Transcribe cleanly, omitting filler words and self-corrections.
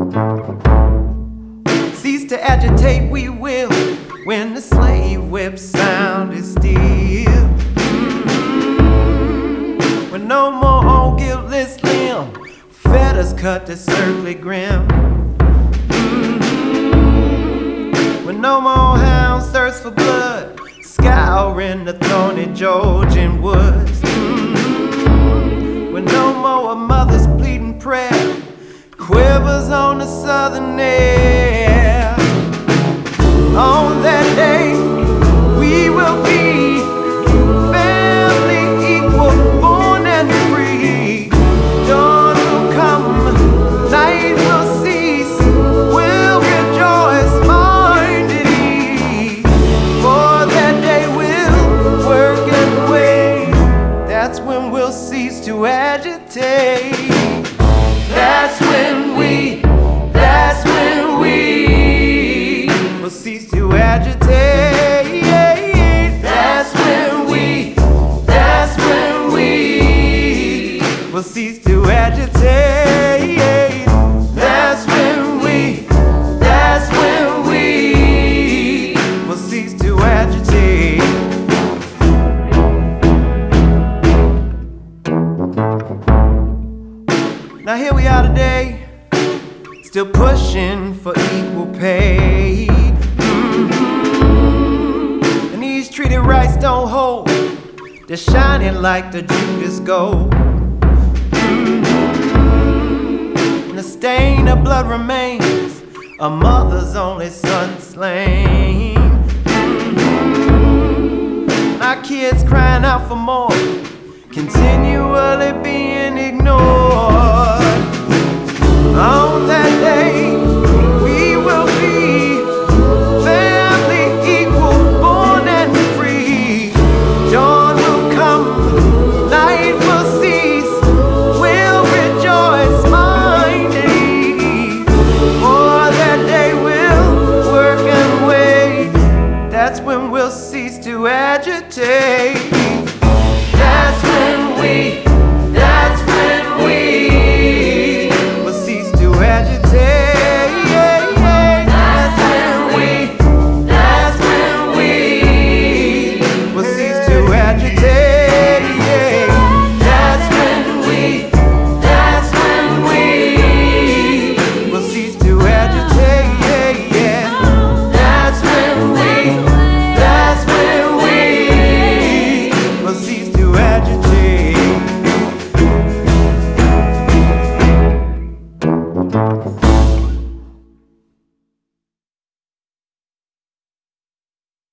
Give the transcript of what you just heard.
Cease to agitate, we will, when the slave whip sound is still. When no more old guiltless limb, fetters cut the circlet grim. When no more hounds thirst for blood, scouring the thorny Georgian woods. When no more a mother's pleading prayer quivers on the southern air. On that day, we will be family equal, born and free. Dawn will come, night will cease, we'll rejoice, mind at ease. For that day we'll work and wait, that's when we'll cease to agitate. That's when we will cease to agitate. That's when we will cease to agitate. That's when we will cease to agitate. Now here we are today, still pushing for equal pay. And these treaty rights don't hold, they're shining like the Judas gold. And the stain of blood remains, a mother's only son slain. And our kids crying out for more, continually being ignored. On that day, we will be family equal, born and free. Dawn will come, night will cease, we'll rejoice, mind at ease. For that day we'll work and wait, that's when we'll cease to agitate. That's when we will cease to agitate. That's when we will cease to agitate. That's when we will cease to agitate. That's when we will cease to agitate.